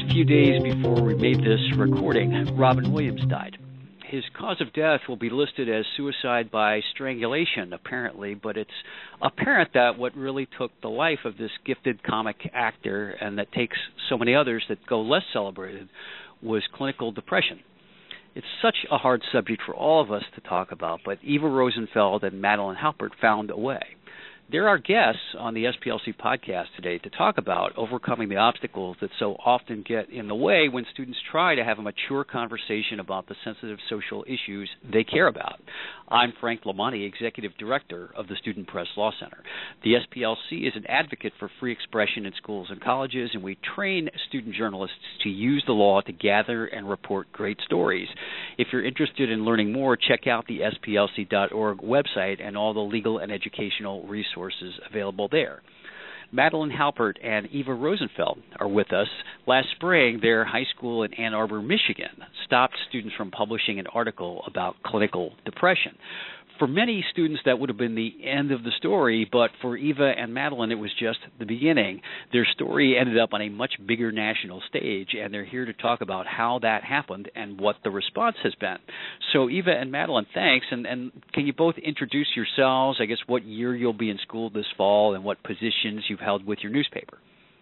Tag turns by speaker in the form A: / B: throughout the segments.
A: few days before we made this recording, Robin Williams died. His cause of death will be listed as suicide by strangulation, apparently, but it's apparent that what really took the life of this gifted comic actor, and that takes so many others that go less celebrated, was clinical depression. It's such a hard subject for all of us to talk about, but Eva Rosenfeld and Madeline Halpert found a way. They're our guests on the SPLC podcast today to talk about overcoming the obstacles that so often get in the way when students try to have a mature conversation about the sensitive social issues they care about. I'm Frank Lamonti, Executive Director of the Student Press Law Center. The SPLC is an advocate for free expression in schools and colleges, and we train student journalists to use the law to gather and report great stories. If you're interested in learning more, check out the SPLC.org website and all the legal and educational resources available there. Madeline Halpert and Eva Rosenfeld are with us. Last spring, their high school in Ann Arbor, Michigan, stopped students from publishing an article about clinical depression. For many students, that would have been the end of the story, but for Eva and Madeline, it was just the beginning. Their story ended up on a much bigger national stage, and they're here to talk about how that happened and what the response has been. So, Eva and Madeline, thanks, and can you both introduce yourselves, I guess what year you'll be in school this fall, and what positions you've held with your newspaper?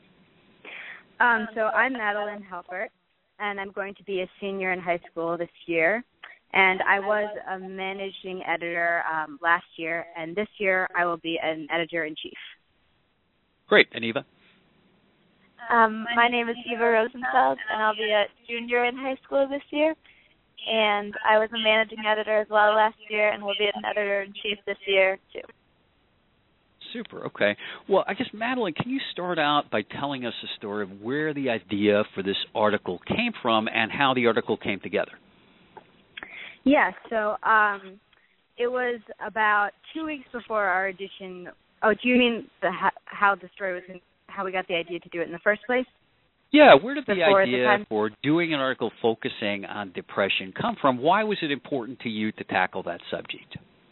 B: So I'm Madeline Halpert, and I'm going to be a senior in high school this year. And I was a managing editor last year, and this year I will be an editor-in-chief.
A: Great. And Eva?
C: My name is Eva Rosenfeld, and I'll be a junior in high school this year. And I was a managing editor as well last year, and will be an editor-in-chief this year, too.
A: Super. Okay. Well, I guess, Madeline, can you start out by telling us a story of where the idea for this article came from and how the article came together?
B: Yeah, so it was about 2 weeks before our edition. Oh, do you mean how the story was, how we got the idea to do it in the first place?
A: Yeah, where did the idea for doing an article focusing on depression come from? Why was it important to you to tackle that subject?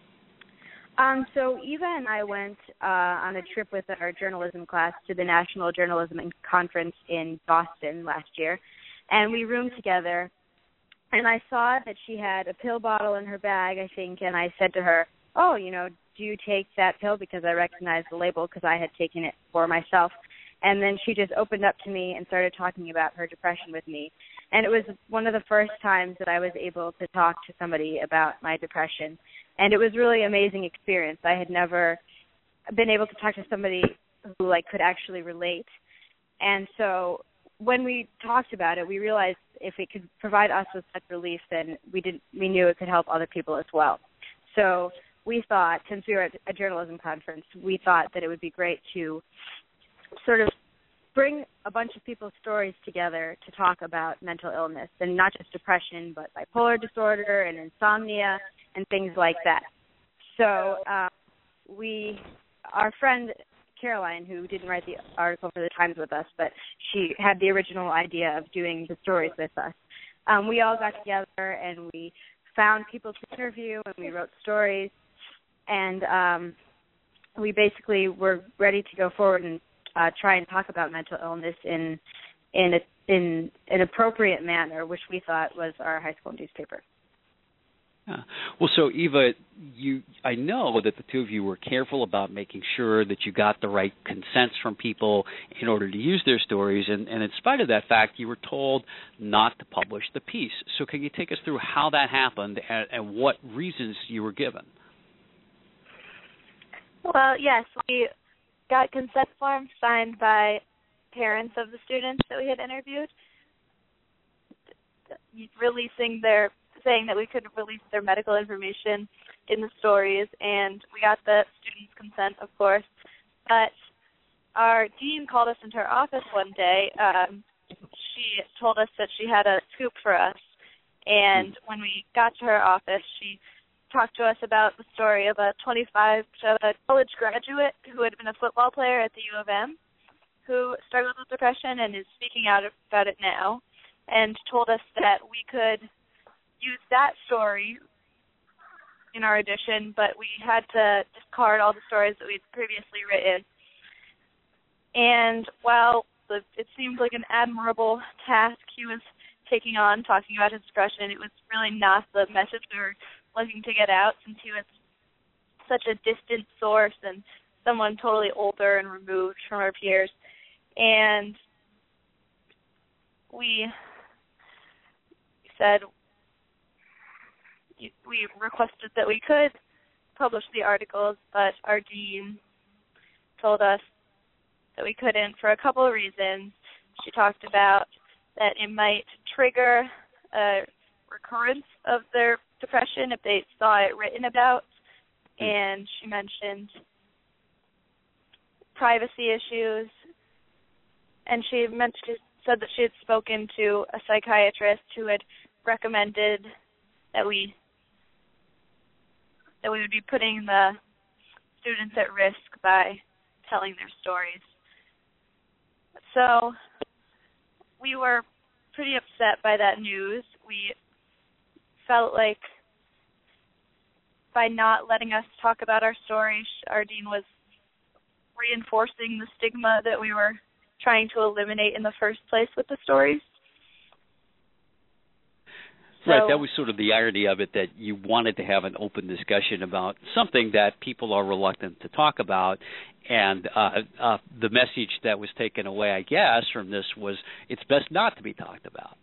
B: So Eva and I went on a trip with our journalism class to the National Journalism Conference in Boston last year, and we roomed together. And I saw that she had a pill bottle in her bag, I think, and I said to her, oh, do you take that pill? Because I recognized the label because I had taken it for myself. And then she just opened up to me and started talking about her depression with me. And it was one of the first times that I was able to talk to somebody about my depression. And it was really an amazing experience. I had never been able to talk to somebody who, could actually relate. And so when we talked about it, we realized if it could provide us with such relief, then we knew it could help other people as well. So we thought, since we were at a journalism conference, we thought that it would be great to sort of bring a bunch of people's stories together to talk about mental illness, and not just depression, but bipolar disorder and insomnia and things like that. So our friend Caroline, who didn't write the article for the Times with us, but she had the original idea of doing the stories with us. We all got together and we found people to interview, and we wrote stories, and we basically were ready to go forward and try and talk about mental illness in an appropriate manner, which we thought was our high school newspaper.
A: Yeah. Well, so Eva, I know that the two of you were careful about making sure that you got the right consents from people in order to use their stories, and in spite of that fact, you were told not to publish the piece. So can you take us through how that happened and what reasons you were given?
C: Well, yes, we got consent forms signed by parents of the students that we had interviewed, saying that we could release their medical information in the stories, and we got the students' consent, of course. But our dean called us into her office one day. She told us that she had a scoop for us, and when we got to her office, she talked to us about the story of a college graduate who had been a football player at the U of M, who struggled with depression and is speaking out about it now, and told us that we could use that story in our edition, but we had to discard all the stories that we'd previously written. And while it seemed like an admirable task he was taking on, talking about his depression. It was really not the message we were looking to get out, since he was such a distant source and someone totally older and removed from our peers. And we said, we requested that we could publish the articles, but our dean told us that we couldn't for a couple of reasons. She talked about that it might trigger a recurrence of their depression if they saw it written about, and she mentioned privacy issues, and she said that she had spoken to a psychiatrist who had recommended that we would be putting the students at risk by telling their stories. So we were pretty upset by that news. We felt like by not letting us talk about our story, our dean was reinforcing the stigma that we were trying to eliminate in the first place with the stories.
A: Right, that was sort of the irony of it, that you wanted to have an open discussion about something that people are reluctant to talk about, and the message that was taken away, I guess, from this was it's best not to be talked about.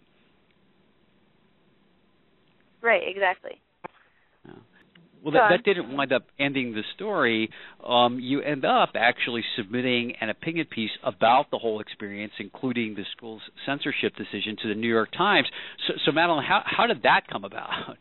C: Right, exactly.
A: Yeah. Well, that didn't wind up ending the story. You end up actually submitting an opinion piece about the whole experience, including the school's censorship decision, to the New York Times. So Madeline, how did that come about?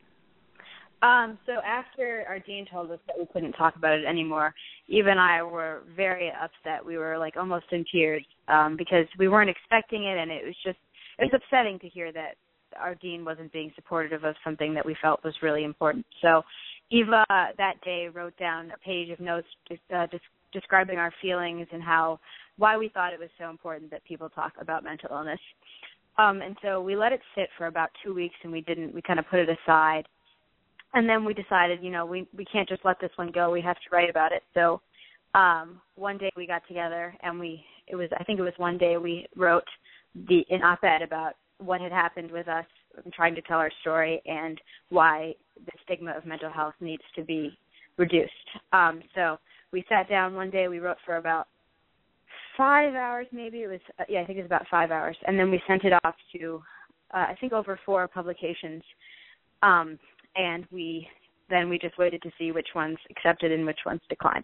B: So after our dean told us that we couldn't talk about it anymore, Eva and I were very upset. We were like almost in tears because we weren't expecting it, and it was upsetting to hear that our dean wasn't being supportive of something that we felt was really important. So Eva that day wrote down a page of notes describing our feelings and why we thought it was so important that people talk about mental illness. And so we let it sit for about 2 weeks, and we kind of put it aside. And then we decided, we can't just let this one go. We have to write about it. So one day we got together, and I think it was one day we wrote an op-ed about what had happened with us trying to tell our story and why the stigma of mental health needs to be reduced. So we sat down one day, we wrote for about 5 hours, maybe. I think it was about 5 hours. And then we sent it off to, I think, over 4 publications. And we just waited to see which ones accepted and which ones declined.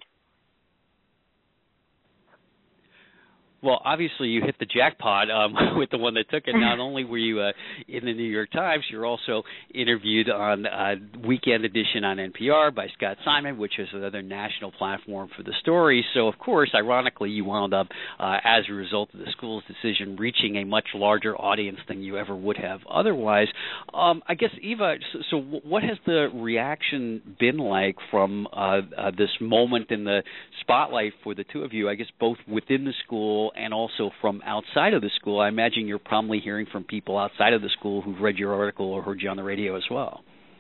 A: Well, obviously you hit the jackpot with the one that took it. Not only were you in the New York Times, you're also interviewed on Weekend Edition on NPR by Scott Simon, which is another national platform for the story. So, of course, ironically, you wound up, as a result of the school's decision, reaching a much larger audience than you ever would have otherwise. I guess, Eva, so what has the reaction been like from this moment in the spotlight for the two of you, I guess both within the school and also from outside of the school? I imagine you're probably hearing from people outside of the school who've read your article or heard you on the radio as well.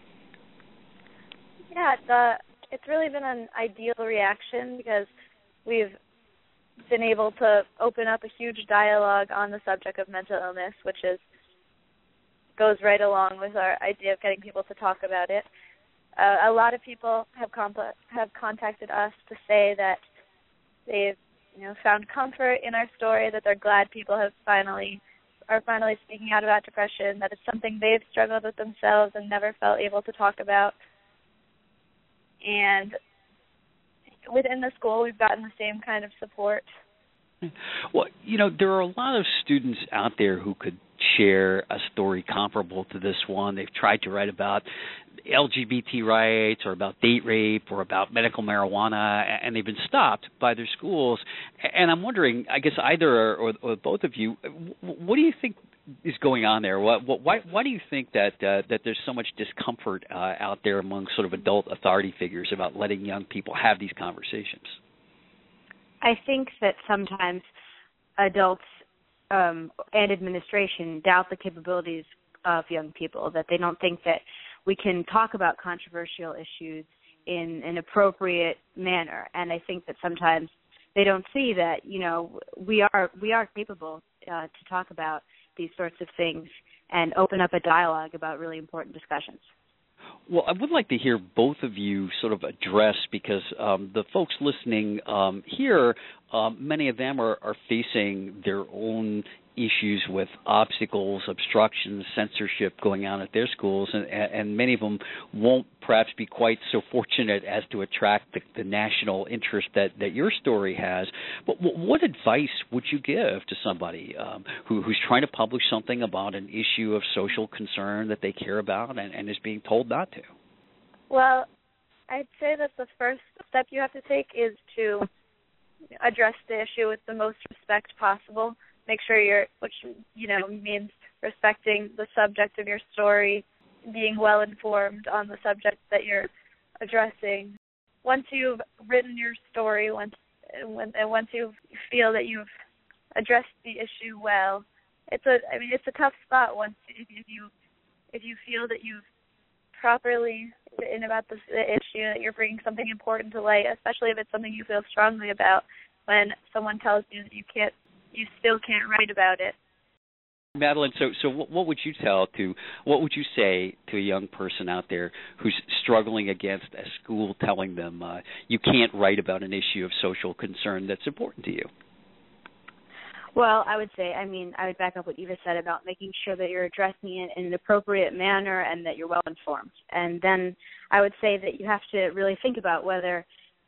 C: Yeah, it's really been an ideal reaction because we've been able to open up a huge dialogue on the subject of mental illness, which goes right along with our idea of getting people to talk about it. A lot of people have contacted us to say that they've found comfort in our story, that they're glad people are finally speaking out about depression, that it's something they've struggled with themselves and never felt able to talk about. And within the school, we've gotten the same kind of support.
A: Well, there are a lot of students out there who could share a story comparable to this one. They've tried to write about LGBT rights or about date rape or about medical marijuana, and they've been stopped by their schools. And I'm wondering, I guess either or both of you, what do you think is going on there? Why do you think that there's so much discomfort out there among sort of adult authority figures about letting young people have these conversations?
B: I think that sometimes adults and administration doubt the capabilities of young people, that they don't think that we can talk about controversial issues in an appropriate manner. And I think that sometimes they don't see that, we are capable to talk about these sorts of things and open up a dialogue about really important discussions.
A: Well, I would like to hear both of you sort of address, because the folks listening here, many of them are facing their own issues with obstacles, obstructions, censorship going on at their schools, and many of them won't perhaps be quite so fortunate as to attract the national interest that your story has. But what advice would you give to somebody who's trying to publish something about an issue of social concern that they care about and is being told not to?
C: Well, I'd say that the first step you have to take is to address the issue with the most respect possible. Make sure which means respecting the subject of your story, being well informed on the subject that you're addressing. Once you've written your story, once you feel that you've addressed the issue well, it's a tough spot if you feel that you've properly written about the issue, that you're bringing something important to light, especially if it's something you feel strongly about. When someone tells you that you still can't write about it.
A: Madeline, so what would you say to a young person out there who's struggling against a school telling them you can't write about an issue of social concern that's important to you?
B: Well, I would back up what Eva said about making sure that you're addressing it in an appropriate manner and that you're well informed. And then I would say that you have to really think about whether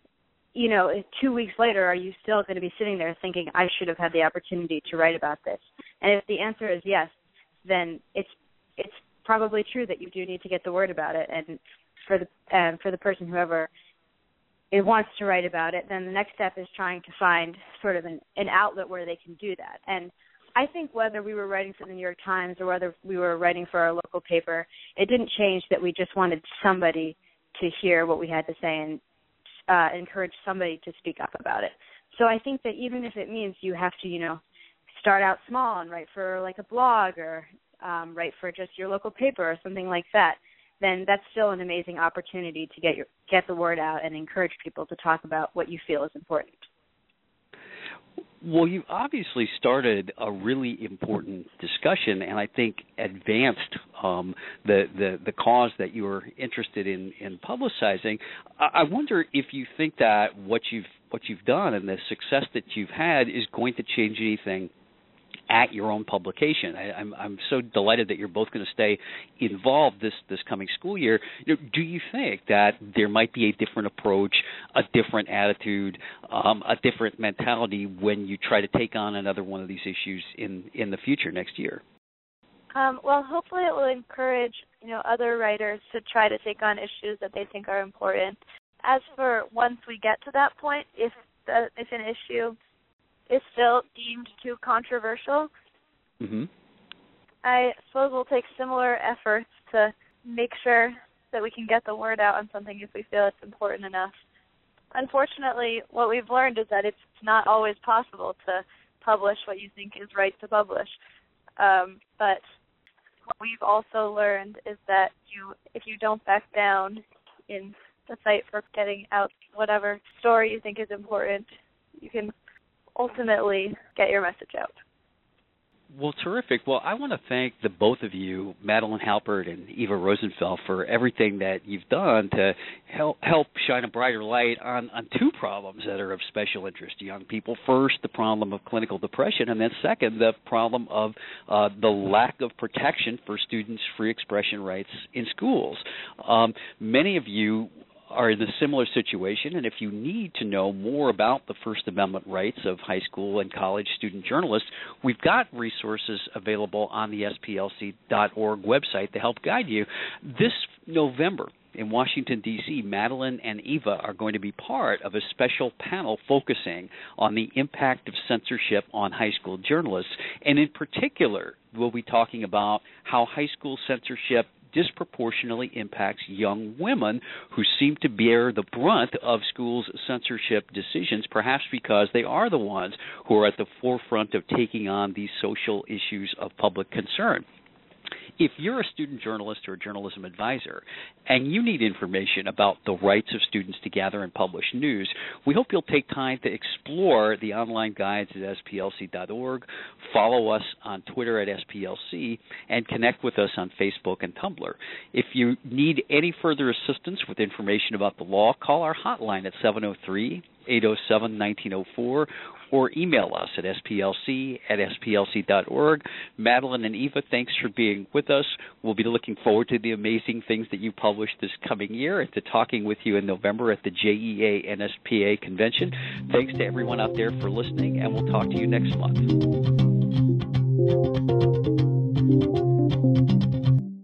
B: 2 weeks later, are you still going to be sitting there thinking, I should have had the opportunity to write about this? And if the answer is yes, then it's probably true that you do need to get the word about it. And for the person, whoever it wants to write about it, then the next step is trying to find sort of an outlet where they can do that. And I think whether we were writing for the New York Times or whether we were writing for our local paper, it didn't change that we just wanted somebody to hear what we had to say and encourage somebody to speak up about it. So I think that even if it means you have to, start out small and write for like a blog or write for just your local paper or something like that, then that's still an amazing opportunity to get the word out and encourage people to talk about what you feel is important.
A: Well, you obviously started a really important discussion, and I think advanced the cause that you were interested in publicizing. I wonder if you think that what you've done and the success that you've had is going to change anything at your own publication. I'm so delighted that you're both going to stay involved this coming school year. Do you think that there might be a different approach, a different attitude, a different mentality when you try to take on another one of these issues in the future next year?
C: Well, hopefully it will encourage other writers to try to take on issues that they think are important. As for once we get to that point, if an issue is still deemed too controversial, I suppose we'll take similar efforts to make sure that we can get the word out on something if we feel it's important enough. Unfortunately, what we've learned is that it's not always possible to publish what you think is right to publish. But what we've also learned is that if you don't back down in the fight for getting out whatever story you think is important, you can ultimately get your message out.
A: Well, terrific. Well, I want to thank the both of you, Madeline Halpert and Eva Rosenfeld, for everything that you've done to help shine a brighter light on two problems that are of special interest to young people. First, the problem of clinical depression, and then second, the problem of the lack of protection for students' free expression rights in schools. Many of you are in a similar situation, and if you need to know more about the First Amendment rights of high school and college student journalists, we've got resources available on the SPLC.org website to help guide you. This November in Washington, D.C., Madeline and Eva are going to be part of a special panel focusing on the impact of censorship on high school journalists, and in particular, we'll be talking about how high school censorship disproportionately impacts young women who seem to bear the brunt of schools' censorship decisions, perhaps because they are the ones who are at the forefront of taking on these social issues of public concern. If you're a student journalist or a journalism advisor and you need information about the rights of students to gather and publish news, we hope you'll take time to explore the online guides at SPLC.org, follow us on Twitter at SPLC, and connect with us on Facebook and Tumblr. If you need any further assistance with information about the law, call our hotline at 703-807-1904 or email us at splc@splc.org. Madeline and Eva, thanks for being with us. We'll be looking forward to the amazing things that you publish this coming year and to talking with you in November at the JEA NSPA convention. Thanks to everyone out there for listening, and we'll talk to you next month.